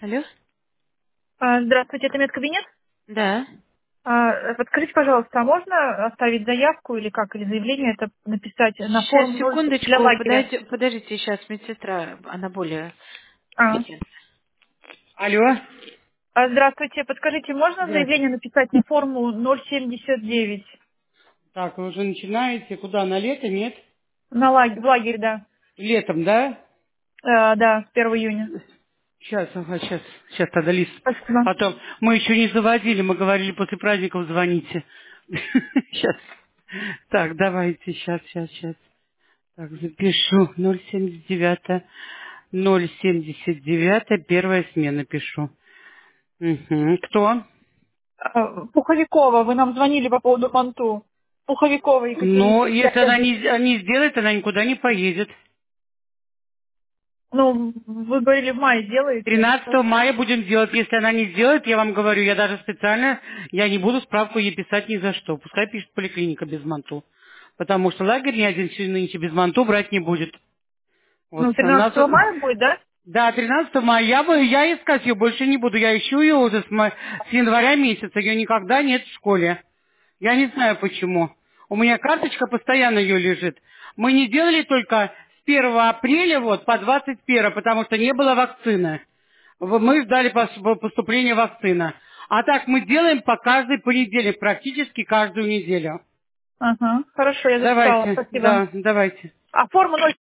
Алло? Здравствуйте, это медкабинет? Да. Подскажите, пожалуйста, а можно оставить заявку или как, или заявление это написать на Сейчас, форум 0 для секундочку, лагеря? подождите, сейчас медсестра, она более А. компетентна. Алло? Здравствуйте, подскажите, можно Здравствуйте. заявление написать на форму 079? Так, вы уже начинаете? Куда? На лето? Нет? В лагерь, да. Летом, да? Да, с 1 июня. Сейчас, ага, сейчас тогда лист. Спасибо. Потом, мы еще не заводили, мы говорили, после праздников звоните. Сейчас. Так, давайте, сейчас. Так, запишу. 079. 079, первая смена пишу. Мгм. Кто? Пуховикова, вы нам звонили по поводу манту. Пуховикова Екатерина. Ну, если она не сделает, она никуда не поедет. Ну, вы говорили, в мае сделаете. 13 мая будем делать. Если она не сделает, я вам говорю, я даже специально, я не буду справку ей писать ни за что. Пускай пишет поликлиника без манту. Потому что лагерь ни один нынче без манту брать не будет. Вот. Ну, У нас... 13 мая будет, да? Да, 13 мая. Я искать ее больше не буду. Я ищу ее уже с января месяца. Ее никогда нет в школе. Я не знаю почему. У меня карточка постоянно ее лежит. Мы не делали только с 1 апреля вот по 21, потому что не было вакцины. Мы ждали поступления вакцины. А так мы делаем по каждый понедельник, практически каждую неделю. Ага, хорошо, я записала, Давайте, спасибо. да, давайте. А форму